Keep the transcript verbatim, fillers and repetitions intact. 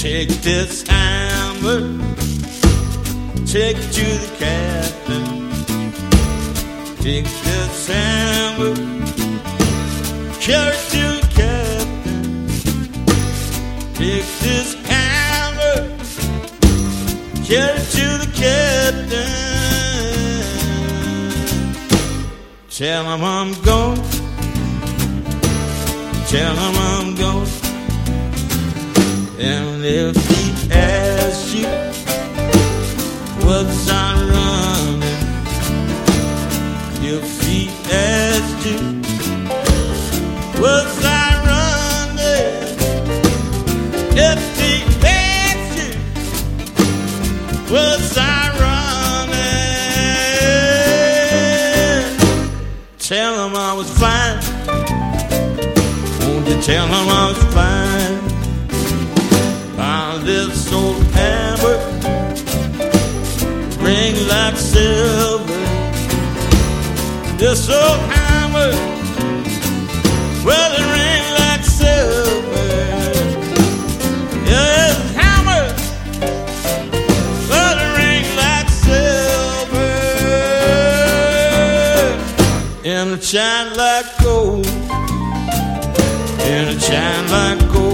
Take this hammer, take it to the captain. Take this hammer, carry it to the captain. Take this hammer, carry it to the captain. Tell him I'm gone, tell him I'm gone. And if he asks you what's I running, if he asks you what's I running, if he asks you what's I running, tell him I was fine. Won't you tell him I was fine? This old hammer ring like silver. This old hammer, well, it ring like silver. Yeah, this hammer, well, it ring like silver. And it shine like gold, and it shine like gold.